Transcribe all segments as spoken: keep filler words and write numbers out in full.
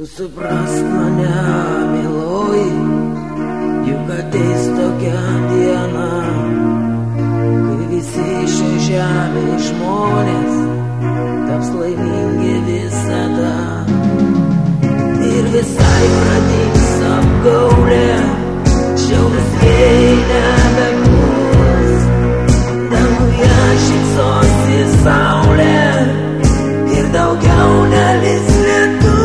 Tu suprask mane, myloji, juk ateis tokia diena, kai visi šio žemėje žmonės taps laimingi visada. Ir visai pradings apgaulė, šiaurės vėjai nebebus, danguje šypsosi saulė ir daugiau nelis lietus.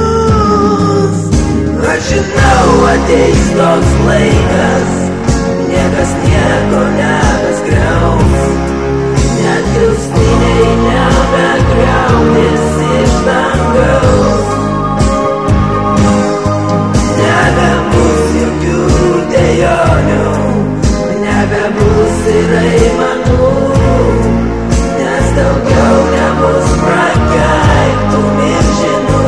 Aš žinau, ateis toks laikas, niekas nieko nebeskriaus, net griaustiniai nebegriaudės iš dangaus. Nebebus jokių dejonių, nebebus ir aimanų, nes daugiau nebus prakeiktų milžinų.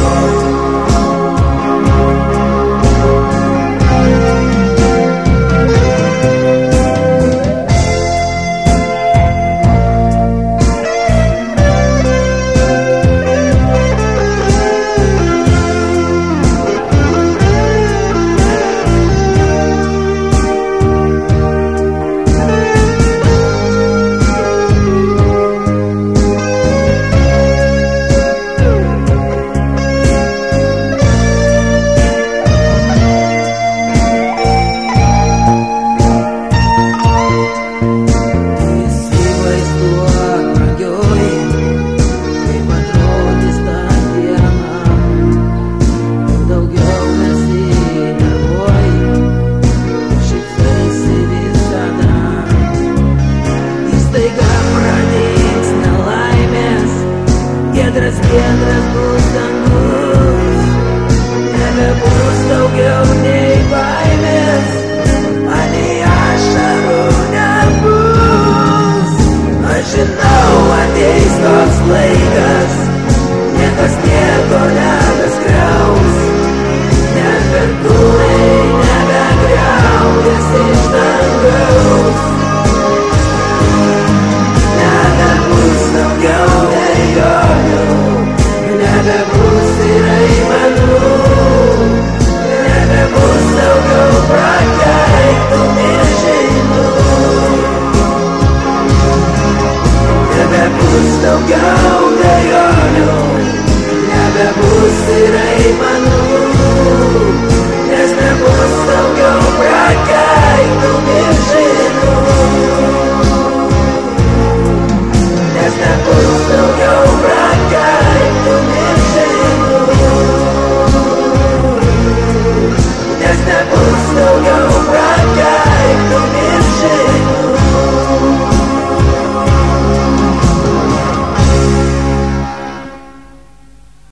Giedras, giedras bus dangus, nebebus daugiau nei baimės, anei ašarų nebus. Aš žinau, ateis toks laikas, niekas nieko nebeskriaus, net perkūnai nebegriaudės iš dangaus. Nebebus daugiau dejonių, nebebus ir aimanų, nebebus daugiau prakeiktų milžinų. Nebebus daugiau dejonių, nebebus ir aimanų.